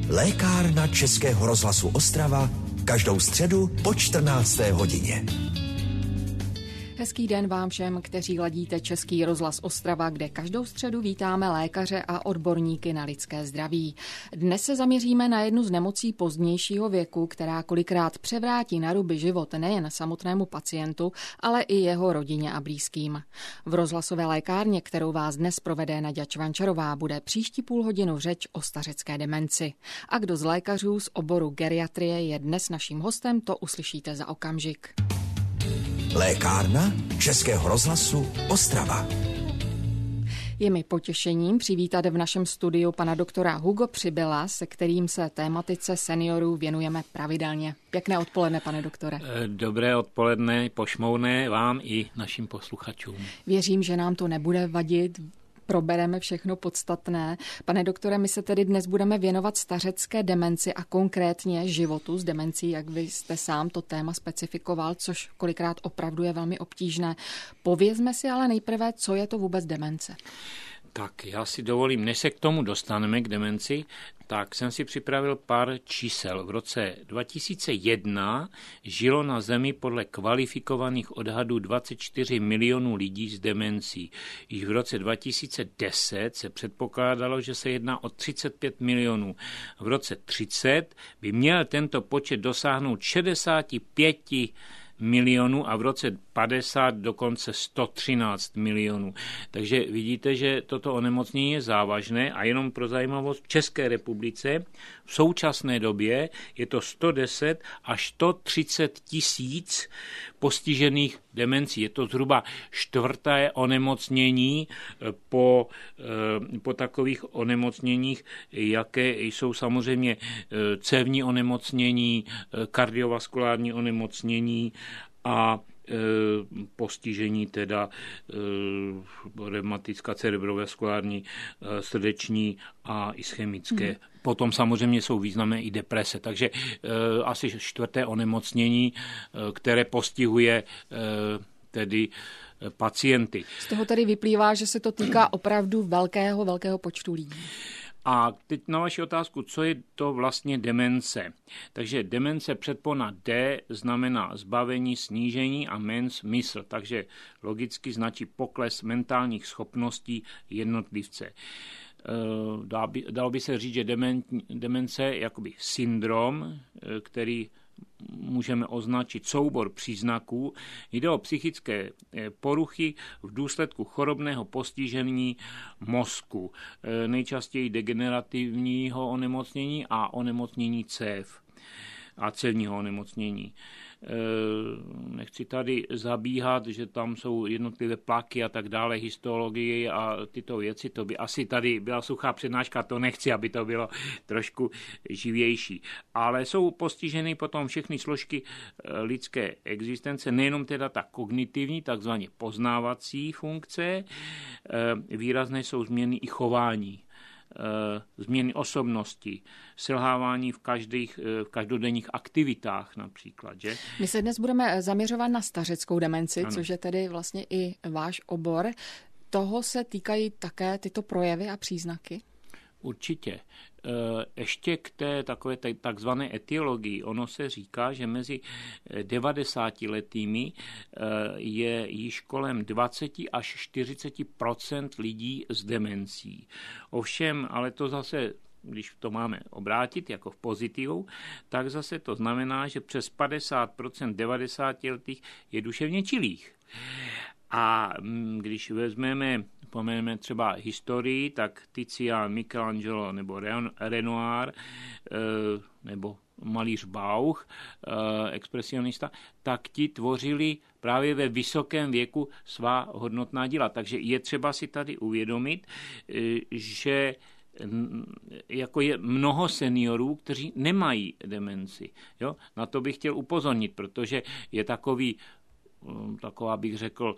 Lékárna Českého rozhlasu Ostrava každou středu po 14. hodině. Hezký den vám všem, kteří ladíte Český rozhlas Ostrava, kde každou středu vítáme lékaře a odborníky na lidské zdraví. Dnes se zaměříme na jednu z nemocí pozdějšího věku, která kolikrát převrátí na ruby život nejen samotnému pacientu, ale i jeho rodině a blízkým. V rozhlasové lékárně, kterou vás dnes provede Naďa Čvančarová, bude příští půl hodinu řeč o stařecké demenci. A kdo z lékařů z oboru geriatrie je dnes naším hostem, to uslyšíte za okamžik. Lékárna Českého rozhlasu Ostrava. Je mi potěšením přivítat v našem studiu pana doktora Hugo Přibyla, se kterým se tématice seniorů věnujeme pravidelně. Pěkné odpoledne, pane doktore. Dobré odpoledne, pošmouné vám i našim posluchačům. Věřím, že nám to nebude vadit. Probereme všechno podstatné. Pane doktore, my se tedy dnes budeme věnovat stařecké demenci a konkrétně životu s demencí, jak vy jste sám to téma specifikoval, což kolikrát opravdu je velmi obtížné. Povězme si ale nejprve, co je to vůbec demence. Tak já si dovolím, než se k tomu dostaneme, k demenci, tak jsem si připravil pár čísel. V roce 2001 žilo na Zemi podle kvalifikovaných odhadů 24 milionů lidí s demencí. Již v roce 2010 se předpokládalo, že se jedná o 35 milionů. V roce 30 by měl tento počet dosáhnout 65 milionů a v roce 50 dokonce 113 milionů. Takže vidíte, že toto onemocnění je závažné a jenom pro zajímavost v České republice v současné době je to 110 až 130 tisíc postižených demencí. Je to zhruba čtvrté onemocnění po takových onemocněních, jaké jsou samozřejmě cévní onemocnění, kardiovaskulární onemocnění a postižení teda reumatická, cerebrovaskulární, srdeční a ischemické. Potom samozřejmě jsou významné i deprese, takže asi čtvrté onemocnění, které postihuje tedy pacienty. Z toho tedy vyplývá, že se to týká opravdu velkého počtu lidí. A teď na vaši otázku, co je to vlastně demence? Takže demence předpona D znamená zbavení, snížení a mens mysl, takže logicky značí pokles mentálních schopností jednotlivce. Dalo by se říct, že demence je jakoby syndrom, který můžeme označit soubor příznaků. Jde o psychické poruchy v důsledku chorobného postižení mozku, nejčastěji degenerativního onemocnění a onemocnění cév a cévního onemocnění. Nechci tady zabíhat, že tam jsou jednotlivé plaky a tak dále, histologie a tyto věci, to by asi tady byla suchá přednáška, to nechci, aby to bylo trošku živější. Ale jsou postiženy potom všechny složky lidské existence, nejenom teda ta kognitivní, takzvaně poznávací funkce, výrazné jsou změny i chování, změny osobnosti, selhávání v každodenních aktivitách například. Že? My se dnes budeme zaměřovat na stařeckou demenci, ano, což je tedy vlastně i váš obor. Toho se týkají také tyto projevy a příznaky? Určitě. Ještě k té takové takzvané etiologii. Ono se říká, že mezi 90letými je již kolem 20 až 40% lidí s demencí. Ovšem, ale to zase, když to máme obrátit jako v pozitivu, tak zase to znamená, že přes 50% 90letých je duševně čilých. A když pomeneme třeba historii, tak Tizian, Michelangelo nebo Renoir nebo malíř Bauch, expresionista, tak ti tvořili právě ve vysokém věku svá hodnotná díla. Takže je třeba si tady uvědomit, že jako je mnoho seniorů, kteří nemají demenci. Jo? Na to bych chtěl upozornit, protože je taková bych řekl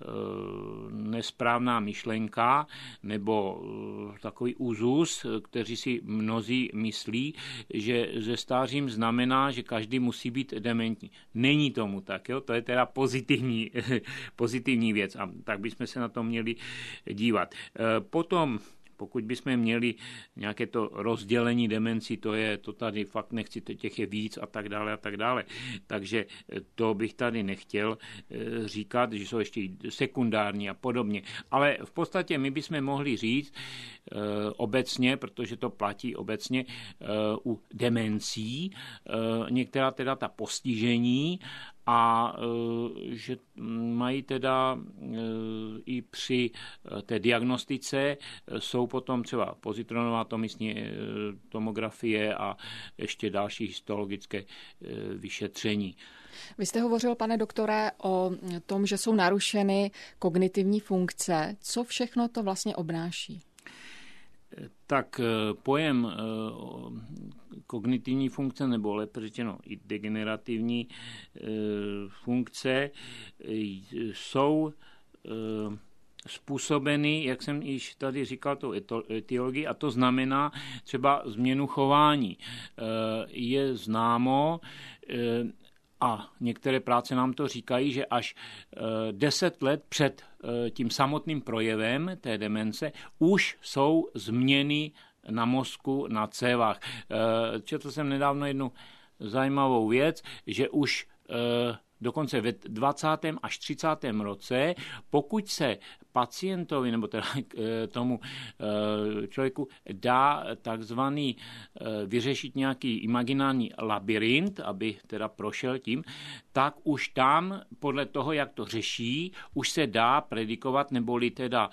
nesprávná myšlenka nebo takový úzus, kteří si mnozí myslí, že se stářím znamená, že každý musí být dementní. Není tomu tak, jo? To je teda pozitivní věc a tak bychom se na to měli dívat. Potom pokud bychom měli nějaké to rozdělení demencí, to tady fakt nechci, těch je víc a tak dále a tak dále. Takže to bych tady nechtěl říkat, že jsou ještě sekundární a podobně. Ale v podstatě my bychom mohli říct obecně, protože to platí obecně u demencí, některá teda ta postižení a že mají teda i při té diagnostice jsou potom třeba pozitronová tomografie a ještě další histologické vyšetření. Vy jste hovořil, pane doktore, o tom, že jsou narušeny kognitivní funkce. Co všechno to vlastně obnáší? Tak pojem kognitivní funkce, nebo lépe řečeno i degenerativní funkce, jsou způsobeny, jak jsem již tady říkal, tou etiologií, a to znamená třeba změnu chování. Je známo, a některé práce nám to říkají, že až 10 let před tím samotným projevem té demence už jsou změny na mozku, na cévách. Četl jsem nedávno jednu zajímavou věc, že už dokonce ve 20. až 30. roce, pokud se pacientovi nebo teda tomu člověku dá takzvaný vyřešit nějaký imaginární labyrint, aby teda prošel tím, tak už tam podle toho, jak to řeší, už se dá predikovat, neboli teda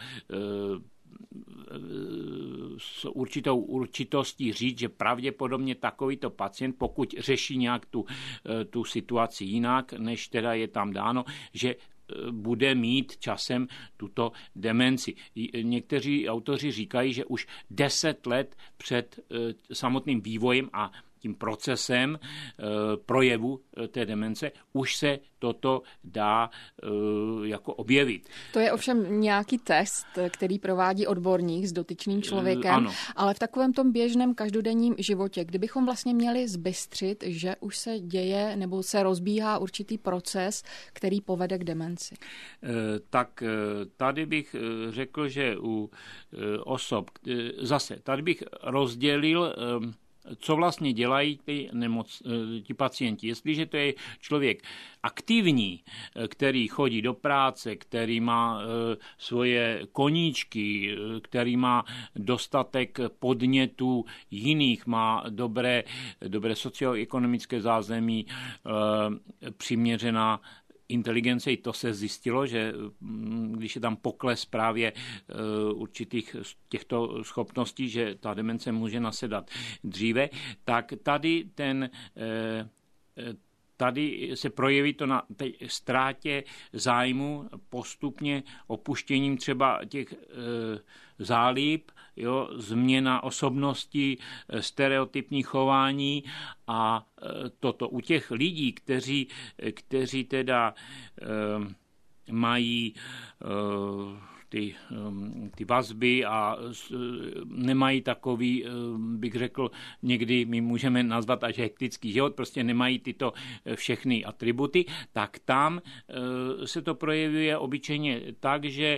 s určitou určitostí říct, že pravděpodobně takovýto pacient, pokud řeší nějak tu situaci jinak, než teda je tam dáno, že bude mít časem tuto demenci. Někteří autoři říkají, že už 10 let před samotným vývojem a tím procesem projevu té demence už se toto dá jako objevit. To je ovšem nějaký test, který provádí odborník s dotyčným člověkem, ano. Ale v takovém tom běžném každodenním životě, kdybychom vlastně měli zbystřit, že už se děje nebo se rozbíhá určitý proces, který povede k demenci. Tak tady bych řekl, že u osob, zase tady bych rozdělil, co vlastně dělají ti pacienti. Jestliže to je člověk aktivní, který chodí do práce, který má svoje koníčky, který má dostatek podnětů jiných, má dobré socioekonomické zázemí, přiměřená inteligence, i to se zjistilo, že když je tam pokles právě určitých těchto schopností, že ta demence může nasedat dříve, tak tady se projeví to na té ztrátě zájmu postupně opuštěním třeba těch zálib, změna osobnosti, stereotypní chování a toto u těch lidí, kteří teda mají ty vazby a nemají takový, bych řekl, někdy my můžeme nazvat až hektický život, prostě nemají tyto všechny atributy, tak tam se to projevuje obyčejně tak, že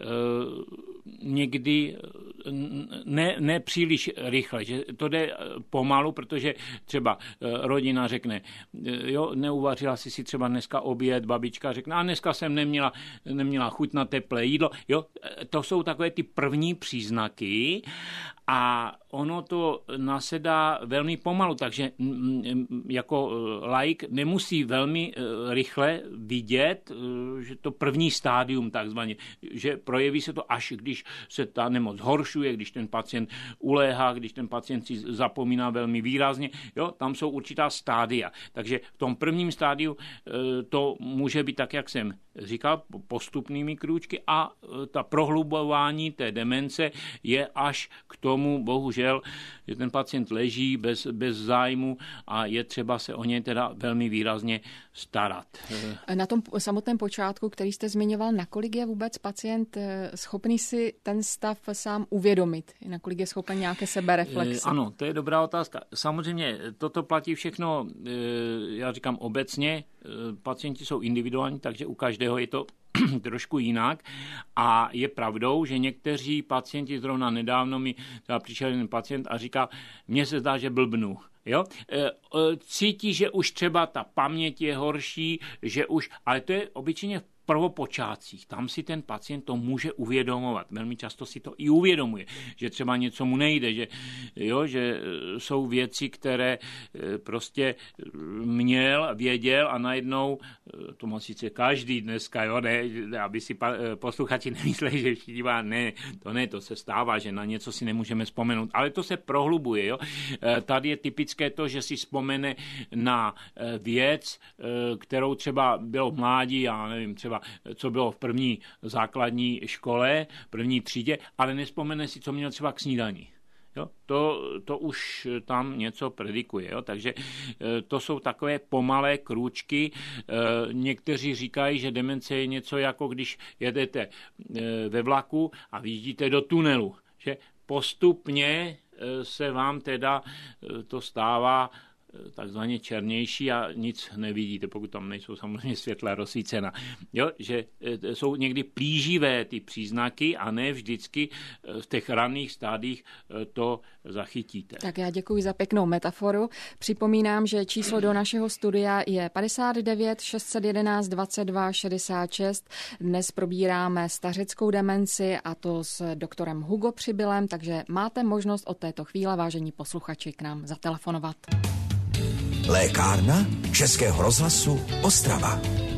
někdy ne příliš rychle, že to jde pomalu, protože třeba rodina řekne, neuvařila si třeba dneska oběd, babička řekne, a dneska jsem neměla chuť na teplé jídlo, to jsou takové ty první příznaky a ono to nasedá velmi pomalu, takže jako laik nemusí velmi rychle vidět, že to první stádium takzvaně, že projeví se to až když se ta nemoc zhoršuje, když ten pacient uléhá, když ten pacient si zapomíná velmi výrazně, tam jsou určitá stádia. Takže v tom prvním stádiu to může být tak, jak jsem říkal, postupnými krůčky a ta prohlubování té demence je až k tomu, bohužel, že ten pacient leží bez zájmu a je třeba se o něj teda velmi výrazně starat. Na tom samotném počátku, který jste zmiňoval, nakolik je vůbec pacient schopný si ten stav sám uvědomit? Nakolik je schopen nějaké sebereflexe? Ano, to je dobrá otázka. Samozřejmě toto platí všechno, já říkám obecně, pacienti jsou individuální, takže u každého každého je to trošku jinak a je pravdou, že někteří pacienti, zrovna nedávno mi přišel jeden pacient a říká, mně se zdá, že blbnu. Jo? Cítí, že už třeba ta paměť je horší, že už, ale to je obyčejně v prvopočátcích. Tam si ten pacient to může uvědomovat. Velmi často si to i uvědomuje, že třeba něco mu nejde, že jsou věci, které prostě věděl a najednou, to má sice každý dneska, jo, ne, aby si posluchači nemysleli, že všichni to se stává, že na něco si nemůžeme vzpomenout, ale to se prohlubuje. Jo. Tady je typické to, že si vzpomene na věc, kterou třeba bylo v mládí, já nevím, třeba co bylo v první základní škole, první třídě, ale nevzpomene si, co měl třeba k snídani. Jo? To už tam něco predikuje. Jo? Takže to jsou takové pomalé krůčky. Někteří říkají, že demence je něco jako když jedete ve vlaku a vyjíždíte do tunelu. Že postupně se vám teda to stává takzvaně černější a nic nevidíte, pokud tam nejsou samozřejmě světla rozsvícena. Jo, že jsou někdy plíživé ty příznaky a ne vždycky v těch raných stádích to zachytíte. Tak já děkuji za pěknou metaforu. Připomínám, že číslo do našeho studia je 59 611 22 66. Dnes probíráme stařeckou demenci a to s doktorem Hugo Přibylem, takže máte možnost od této chvíle, vážení posluchači, k nám zatelefonovat. Lékárna Českého rozhlasu Ostrava.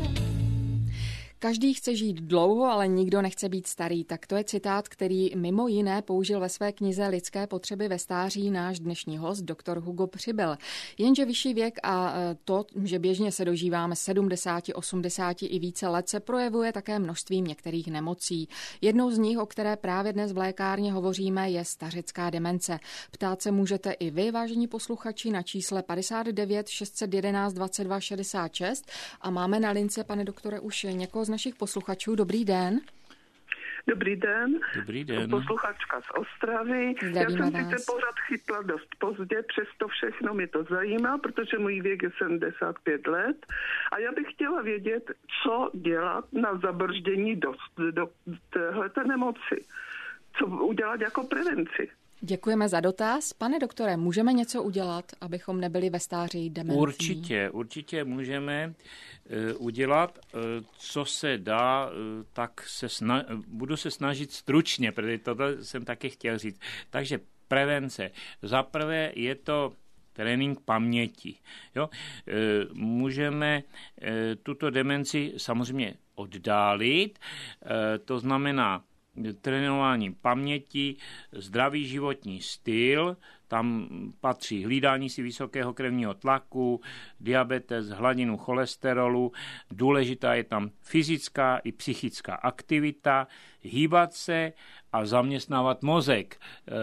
Každý chce žít dlouho, ale nikdo nechce být starý. Tak to je citát, který mimo jiné použil ve své knize Lidské potřeby ve stáří náš dnešní host, doktor Hugo Přibyl. Jenže vyšší věk a to, že běžně se dožíváme 70, 80 i více let, se projevuje také množstvím některých nemocí. Jednou z nich, o které právě dnes v lékárně hovoříme, je stařecká demence. Ptát se můžete i vy, vážení posluchači, na čísle 59 611 22 66 a máme na lince, pane doktore, už někoho z našich posluchačů. Dobrý den. Dobrý den. Dobrý den. Posluchačka z Ostravy. Zdravíme Já jsem vás. sice pořád chytla dost pozdě, přesto všechno mě to zajímá, protože můj věk je 75 let a já bych chtěla vědět, co dělat na zabrždění do téhleté nemoci. Co udělat jako prevenci. Děkujeme za dotaz. Pane doktore, můžeme něco udělat, abychom nebyli ve stáří dementní? Určitě můžeme udělat, co se dá, tak budu se snažit stručně, protože tohle jsem taky chtěl říct. Takže prevence. Za prvé je to trénink paměti. Jo? Můžeme tuto demenci samozřejmě oddálit, to znamená trénování paměti, zdravý životní styl, tam patří hlídání si vysokého krevního tlaku, diabetes, hladinu cholesterolu, důležitá je tam fyzická i psychická aktivita, hýbat se a zaměstnávat mozek.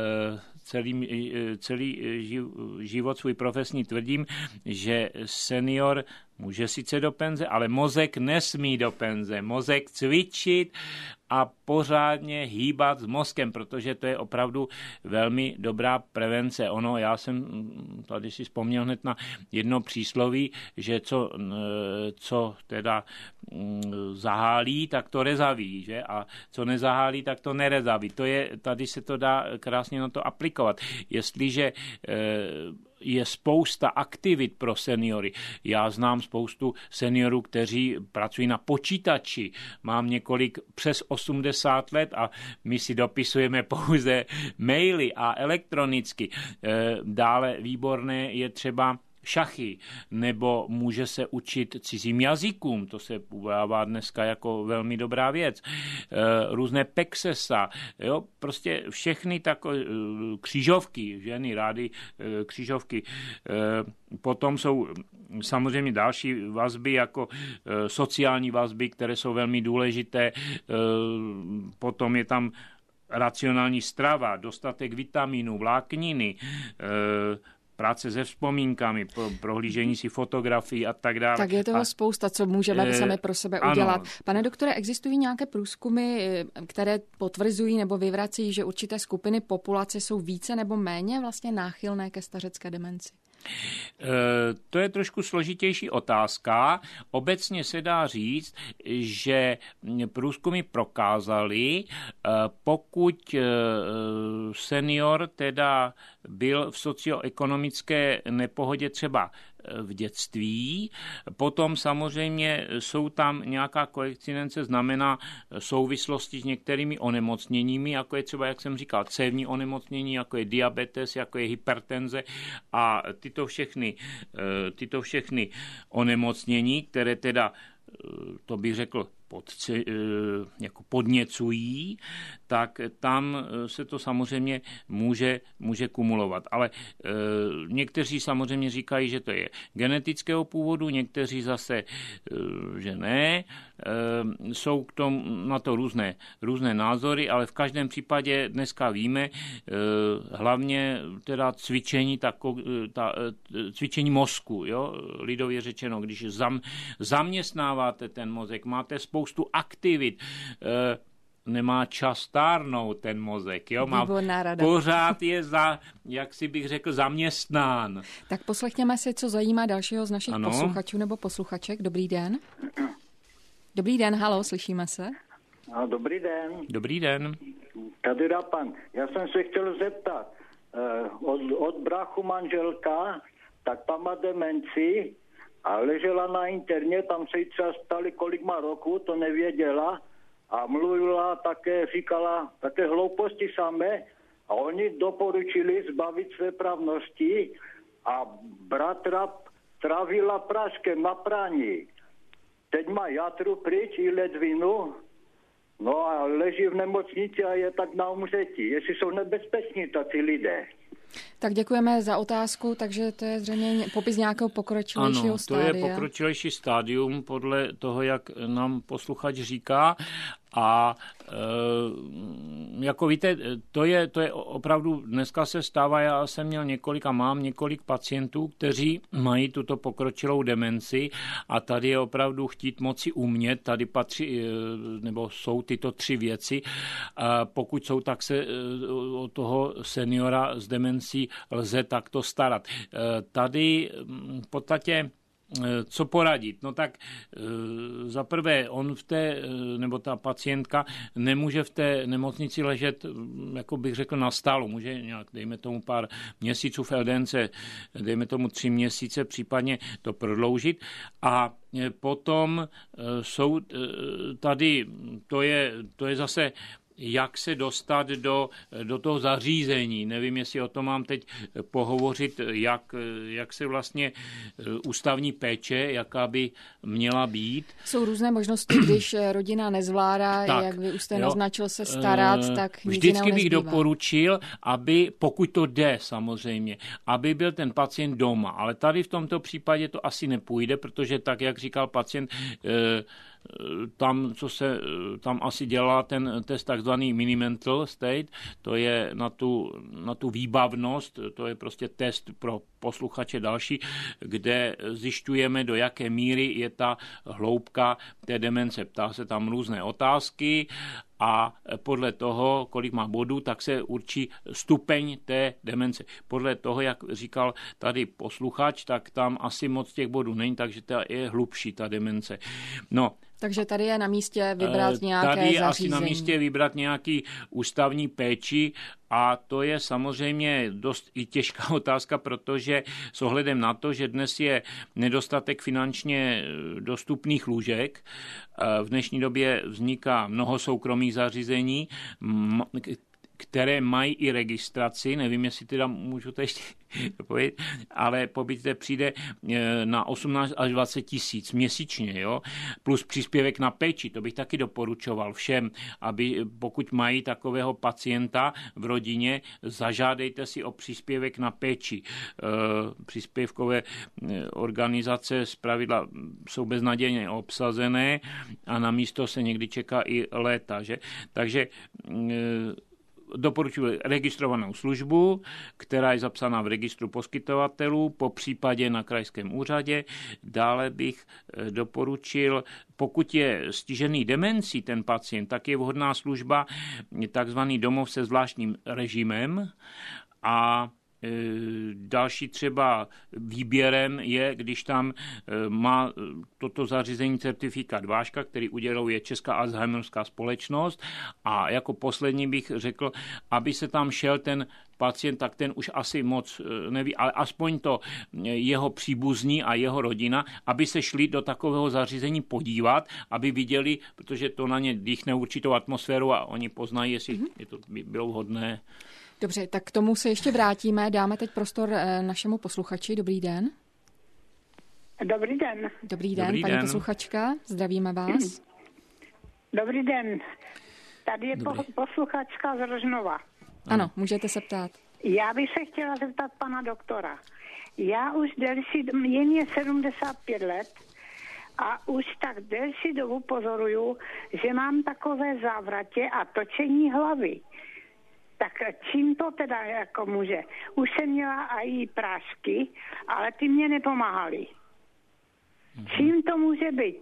Celý život svůj profesní tvrdím, že senior může sice do penze, ale mozek nesmí do penze. Mozek cvičit a pořádně hýbat s mozkem, protože to je opravdu velmi dobrá prevence. Já jsem tady si vzpomněl hned na jedno přísloví, že co teda zahálí, tak to rezaví, že? A co nezahálí, tak to nerezaví. Tady se to dá krásně na to aplikovat. Jestliže je spousta aktivit pro seniory. Já znám spoustu seniorů, kteří pracují na počítači. Mám několik přes 80 let a my si dopisujeme pouze maily a elektronicky. Dále výborné je třeba šachy, nebo může se učit cizím jazykům, to se udává dneska jako velmi dobrá věc. Různé peksesa, jo, prostě všechny takové křížovky, ženy rády křížovky. Potom jsou samozřejmě další vazby, jako sociální vazby, které jsou velmi důležité. Potom je tam racionální strava, dostatek vitamínů, vlákniny, práce se vzpomínkami, prohlížení si fotografií a tak dále. Tak je toho spousta, co můžeme sami pro sebe udělat. Ano. Pane doktore, existují nějaké průzkumy, které potvrzují nebo vyvrací, že určité skupiny populace jsou více nebo méně vlastně náchylné ke stařecké demenci? To je trošku složitější otázka. Obecně se dá říct, že průzkumy prokázaly, pokud senior teda byl v socioekonomické nepohodě třeba v dětství, potom samozřejmě jsou tam nějaká koincidence, znamená souvislosti s některými onemocněními, jako je třeba, jak jsem říkal, cévní onemocnění, jako je diabetes, jako je hypertenze a tyto všechny onemocnění, které teda, to bych řekl, jako podněcují, tak tam se to samozřejmě může kumulovat. Ale někteří samozřejmě říkají, že to je genetického původu, někteří zase, že ne. Jsou k tomu na to různé názory, ale v každém případě dneska víme, hlavně teda cvičení mozku, jo? Lidově řečeno, když zaměstnáváte ten mozek, máte spoustu aktivit, nemá čas stárnout ten mozek, jo? Pořád je jak si bych řekl, zaměstnán. Tak poslechněme si, co zajímá dalšího z našich posluchačů nebo posluchaček. Dobrý den. Dobrý den, halo, slyšíme se? Dobrý den. Dobrý den. Tady Rapan. Já jsem se chtěl zeptat, od brachu manželka, tak ta má demenci a ležela na interně, tam se jí třeba ptali, kolik má roku, to nevěděla a mluvila také, říkala také hlouposti samé a oni doporučili zbavit své právnosti a bratra trávila práškem na praní. Teď má játru pryč i ledvinu, no a leží v nemocnici a je tak na umřetí. Jestli jsou nebezpeční tací lidé. Tak děkujeme za otázku, takže to je zřejmě popis nějakého pokročilejšího stádia. Ano, to je pokročilejší stádium podle toho, jak nám posluchač říká. A jako víte, to je opravdu, dneska se stává, já jsem měl mám několik pacientů, kteří mají tuto pokročilou demenci a tady je opravdu chtít moci umět, tady patří, nebo jsou tyto 3 věci. Pokud jsou, tak se o toho seniora s demencí lze takto starat. Tady v podstatě co poradit? No tak za prvé, nebo ta pacientka nemůže v té nemocnici ležet, jako bych řekl, na stálu. Může nějak, dejme tomu pár měsíců v LDNC, dejme tomu 3 měsíce, případně to prodloužit. A potom jsou tady, to je zase jak se dostat do toho zařízení. Nevím, jestli o tom mám teď pohovořit, jak se vlastně ústavní péče, jaká by měla být. Jsou různé možnosti, když rodina nezvládá, tak, jak vy už jste naznačil, se starat, tak nic vždycky bych doporučil, aby, pokud to jde samozřejmě, aby byl ten pacient doma. Ale tady v tomto případě to asi nepůjde, protože tak, jak říkal pacient, tam asi dělá ten test takzvaný mini-mental state, to je na tu výbavnost, to je prostě test pro posluchače další, kde zjišťujeme, do jaké míry je ta hloubka té demence. Ptá se tam různé otázky a podle toho, kolik má bodů, tak se určí stupeň té demence. Podle toho, jak říkal tady posluchač, tak tam asi moc těch bodů není, takže to je hlubší ta demence. No, takže tady je na místě vybrat nějaké zařízení. Tady je asi na místě vybrat nějaký ústavní péči a to je samozřejmě dost i těžká otázka, protože s ohledem na to, že dnes je nedostatek finančně dostupných lůžek, v dnešní době vzniká mnoho soukromých zařízení, které mají i registraci, nevím, jestli teda můžu to ještě povědět, ale pobyt zde přijde na 18 až 20 tisíc měsíčně, jo? Plus příspěvek na péči, to bych taky doporučoval všem, aby pokud mají takového pacienta v rodině, zažádejte si o příspěvek na péči. Příspěvkové organizace zpravidla jsou beznadějně obsazené a na místo se někdy čeká i léta, že? Takže doporučuji registrovanou službu, která je zapsaná v registru poskytovatelů, po případě na krajském úřadě. Dále bych doporučil, pokud je stižený demencí ten pacient, tak je vhodná služba takzvaný domov se zvláštním režimem a další třeba výběrem je, když tam má toto zařízení certifikát Vážka, který uděluje Česká Alzheimerská společnost, a jako poslední bych řekl, aby se tam šel ten pacient, tak ten už asi moc neví, ale aspoň to jeho příbuzní a jeho rodina, aby se šli do takového zařízení podívat, aby viděli, protože to na ně dýchne určitou atmosféru a oni poznají, jestli je to bylo vhodné. Dobře, tak k tomu se ještě vrátíme. Dáme teď prostor našemu posluchači. Dobrý den. Dobrý den. Dobrý den, paní posluchačka. Zdravíme vás. Dobrý den. Tady je posluchačka z Rožnova. Ano, můžete se ptát. Já bych se chtěla zeptat pana doktora. Já už jen je 75 let a už tak delší dobu pozoruju, že mám takové závratě a točení hlavy. Tak čím to teda jako může? Už jsem měla i prášky, ale ty mě nepomáhaly. Čím to může být?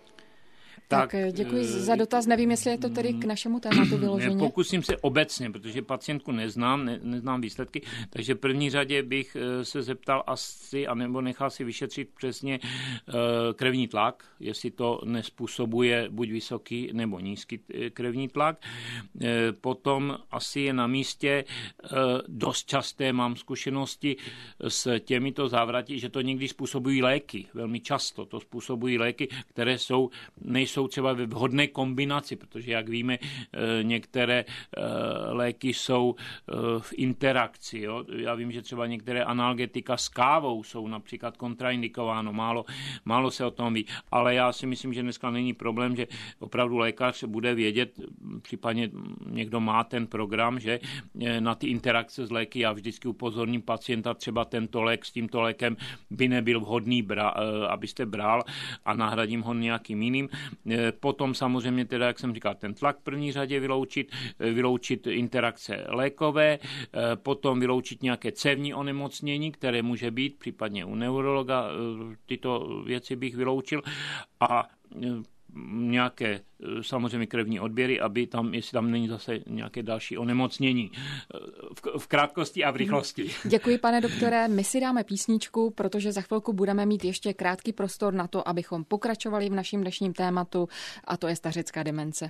Tak děkuji za dotaz. Nevím, jestli je to tedy k našemu tématu vyloženě. Pokusím se obecně, protože pacientku neznám výsledky, takže v první řadě bych se zeptal asi, anebo nechal si vyšetřit přesně krevní tlak, jestli to nespůsobuje buď vysoký nebo nízký krevní tlak. Potom asi je na místě, dost časté mám zkušenosti s těmito závraty, že to někdy způsobují léky. Velmi často to způsobují léky, které nejsou třeba ve vhodné kombinaci, protože, jak víme, některé léky jsou v interakci. Jo? Já vím, že třeba některé analgetika s kávou jsou například kontraindikováno, málo se o tom ví, ale já si myslím, že dneska není problém, že opravdu lékař bude vědět, případně někdo má ten program, že na ty interakce s léky já vždycky upozorním pacienta, třeba tento lék s tímto lékem by nebyl vhodný, abyste bral, a nahradím ho nějakým jiným. Potom samozřejmě teda, jak jsem říkal, ten tlak v první řadě vyloučit interakce lékové, potom vyloučit nějaké cévní onemocnění, které může být, případně u neurologa tyto věci bych vyloučil, a nějaké samozřejmě krevní odběry, aby tam, jestli tam není zase nějaké další onemocnění. V krátkosti a v rychlosti. Děkuji, pane doktore. My si dáme písničku, protože za chvilku budeme mít ještě krátký prostor na to, abychom pokračovali v našem dnešním tématu, a to je stařecká demence.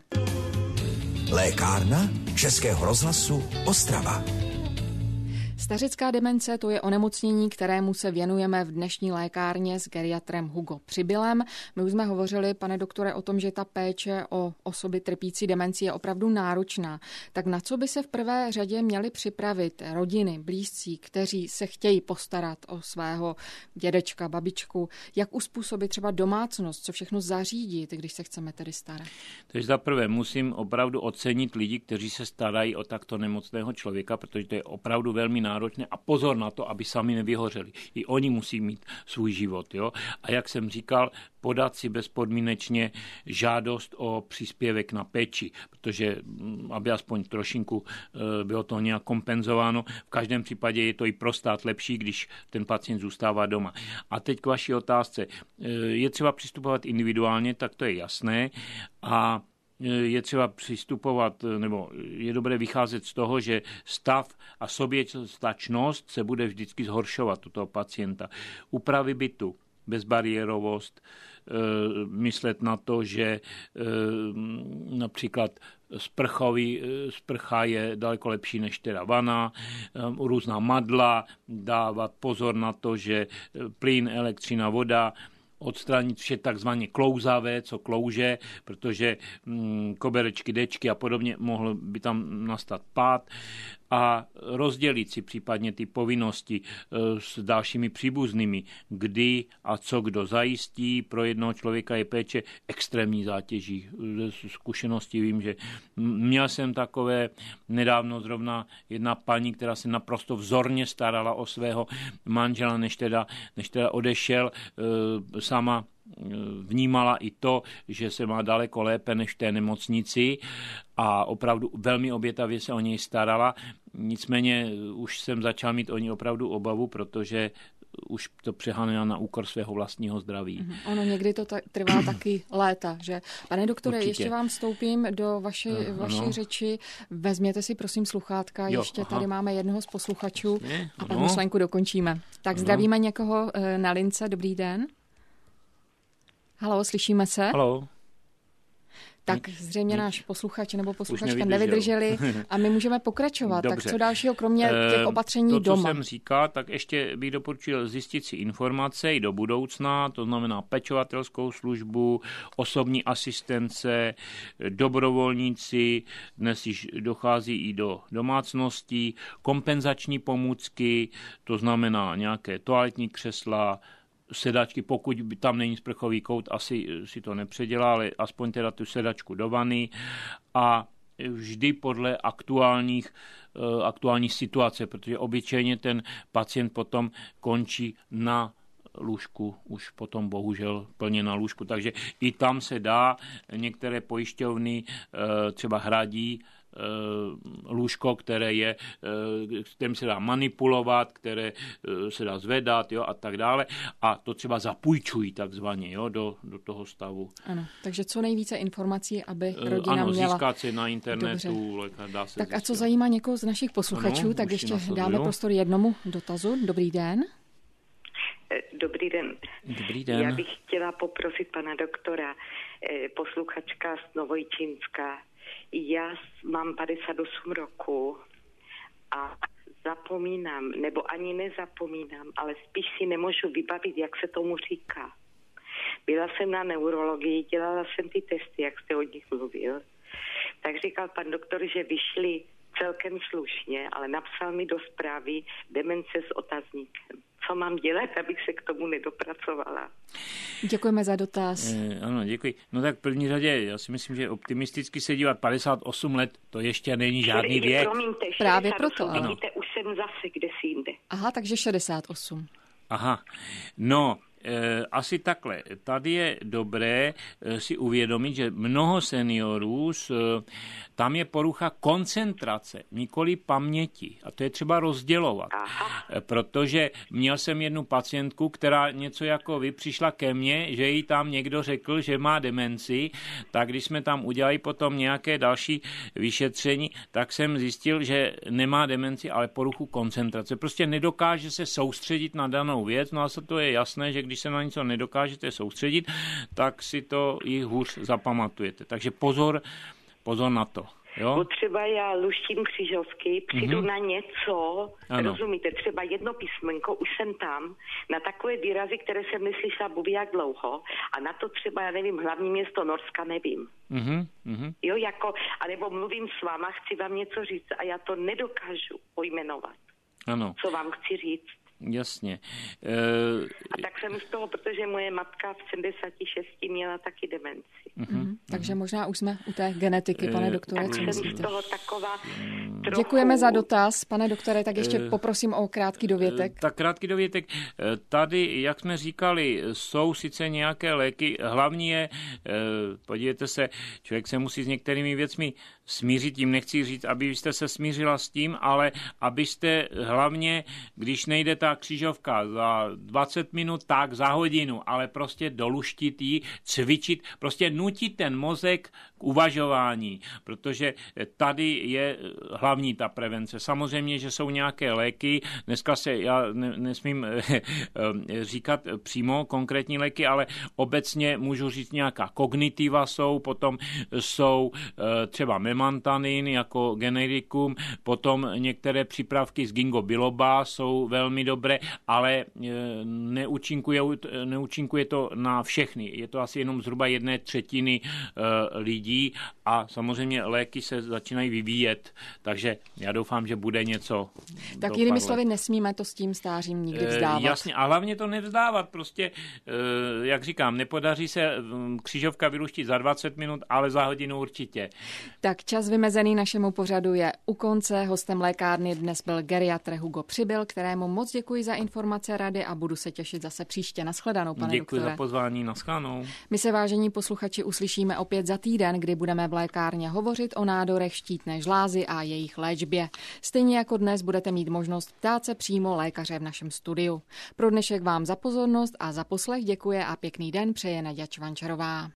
Lékárna Českého rozhlasu Ostrava. Stařecká demence, to je onemocnění, kterému se věnujeme v dnešní lékárně s geriatrem Hugo Přibylem. My už jsme hovořili, pane doktore, o tom, že ta péče o osoby trpící demencí je opravdu náročná. Tak na co by se v prvé řadě měli připravit rodiny, blízcí, kteří se chtějí postarat o svého dědečka, babičku? Jak uspůsobit třeba domácnost, co všechno zařídit, když se chceme tedy starat? Takže za prvé musím opravdu ocenit lidi, kteří se starají o takto nemocného člověka, protože to je opravdu velmi náročné, a pozor na to, aby sami nevyhořeli. I oni musí mít svůj život. Jo? A jak jsem říkal, podat si bezpodmínečně žádost o příspěvek na péči, protože aby aspoň trošinku bylo to nějak kompenzováno. V každém případě je to i pro stát lepší, když ten pacient zůstává doma. A teď k vaší otázce. Je třeba přistupovat individuálně, tak to je jasné, a je třeba přistupovat, nebo je dobré vycházet z toho, že stav a soběstačnost se bude vždycky zhoršovat u toho pacienta. Úpravy bytu, bezbariérovost, myslet na to, že například sprcha je daleko lepší než teda vana, různá madla, dávat pozor na to, že plyn, elektřina, voda, odstranit vše takzvaně klouzavé, co klouže, protože koberečky, dečky a podobně mohl by tam nastat pád, a rozdělit si případně ty povinnosti s dalšími příbuznými, kdy a co kdo zajistí. Pro jednoho člověka je péče extrémní zátěží. Ze zkušenosti vím, že měl jsem takové nedávno zrovna jedna paní, která se naprosto vzorně starala o svého manžela, než teda odešel. sama vnímala i to, že se má daleko lépe než v té nemocnici a opravdu velmi obětavě se o něj starala. Nicméně už jsem začal mít o ní opravdu obavu, protože už to přeháněla na úkor svého vlastního zdraví. Ono někdy to trvá taky léta, že? Pane doktore, Určitě. ještě vám vstoupím do vaší řeči. Vezměte si prosím sluchátka, ještě tady máme jednoho z posluchačů a pak myšlenku dokončíme. Tak zdravíme někoho na lince, dobrý den. Haló, slyšíme se? Haló. Tak zřejmě náš posluchač nebo posluchačka nevydrželi a my můžeme pokračovat. Dobře. Tak co dalšího, kromě těch opatření doma? To, co jsem říkal, tak ještě bych doporučil zjistit si informace i do budoucna, to znamená pečovatelskou službu, osobní asistence, dobrovolníci, dnes již dochází i do domácností, kompenzační pomůcky, to znamená nějaké toaletní křesla, sedačky, pokud tam není sprchový kout, asi si to nepředělá, ale aspoň teda tu sedačku do vany a vždy podle aktuální situace, protože obyčejně ten pacient potom končí na lůžku, už potom bohužel plně na lůžku. Takže i tam se dá, některé pojišťovny třeba hradí lůžko, kterým se dá manipulovat, které se dá zvedat, a tak dále. A to třeba zapůjčují takzvaně, do toho stavu. Ano, takže co nejvíce informací, aby rodina měla. Získat si na internetu. Dá se tak a co zajímá někoho z našich posluchačů, tak ještě dáme prostor jednomu dotazu. Dobrý den. Dobrý den. Dobrý den. Já bych chtěla poprosit pana doktora, posluchačka z Novojčínska. Já mám 58 roku a zapomínám, nebo ani nezapomínám, ale spíš si nemůžu vybavit, jak se tomu říká. Byla jsem na neurologii, dělala jsem ty testy, jak jste o nich mluvil. Tak říkal pan doktor, že vyšly celkem slušně, ale napsal mi do zprávy demence s otazníkem. Co mám dělat, abych se k tomu nedopracovala? Děkujeme za dotaz. Ano, děkuji. No tak v první řadě, já si myslím, že optimisticky se dívat 58 let, to ještě není žádný věk. Promiňte, právě proto, ano. Vidíte, už jsem zase kdesi jinde. Aha, takže 68. Aha, no, asi takhle. Tady je dobré si uvědomit, že mnoho seniorů, tam je porucha koncentrace, nikoli paměti. A to je třeba rozdělovat. Aha. Protože měl jsem jednu pacientku, která něco jako vy přišla ke mně, že jí tam někdo řekl, že má demenci, tak když jsme tam udělali potom nějaké další vyšetření, tak jsem zjistil, že nemá demenci, ale poruchu koncentrace. Prostě nedokáže se soustředit na danou věc, no a to je jasné, že když se na něco nedokážete soustředit, tak si to i hůř zapamatujete. Takže pozor na to. Jo? Třeba já luštím křižovky, přijdu na něco, rozumíte, třeba jedno písmenko, už jsem tam, na takové výrazy, které jsem neslyšela buví jak dlouho, a na to třeba, já nevím, hlavní město Norska nevím. Jo, anebo mluvím s váma, chci vám něco říct a já to nedokážu pojmenovat. Ano. Co vám chci říct. Jasně. A tak jsem z toho, protože moje matka v 76 měla taky demenci. Takže možná už jsme u té genetiky, pane doktore. Tak jsem z toho taková trochu... Děkujeme za dotaz, pane doktore, tak ještě poprosím o krátký dovětek. Tak krátký dovětek. Tady, jak jsme říkali, jsou sice nějaké léky, hlavní je, podívejte se, člověk se musí s některými věcmi smířit, tím nechci říct, abyste se smířila s tím, ale abyste hlavně, když nejde ta křižovka za 20 minut, tak za hodinu, ale prostě doluštit ji, cvičit, prostě nutit ten mozek k uvažování, protože tady je hlavní ta prevence. Samozřejmě, že jsou nějaké léky, dneska já nesmím říkat přímo konkrétní léky, ale obecně můžu říct nějaká kognitiva potom jsou třeba memantanin jako generikum, potom některé přípravky z ginkgo biloba jsou velmi dobré, ale neúčinkuje to na všechny. Je to asi jenom zhruba 1/3 lidí a samozřejmě léky se začínají vyvíjet, takže já doufám, že bude něco. Tak jinými slovy, nesmíme to s tím stářím nikdy vzdávat. Jasně, a hlavně to nevzdávat. Prostě, jak říkám, nepodaří se křižovka vyluštit za 20 minut, ale za hodinu určitě. Tak Tak čas vymezený našemu pořadu je u konce. Hostem lékárny dnes byl geriatr Hugo Přibyl, kterému moc děkuji za informace, rady a budu se těšit zase příště. Nashledanou, pane doktore. Děkuji za pozvání, nashledanou. My se, vážení posluchači, uslyšíme opět za týden, kdy budeme v lékárně hovořit o nádorech štítné žlázy a jejich léčbě. Stejně jako dnes budete mít možnost ptát se přímo lékaře v našem studiu. Pro dnešek vám za pozornost a za poslech děkuje a pěkný den přeje Naďa Čvančarová.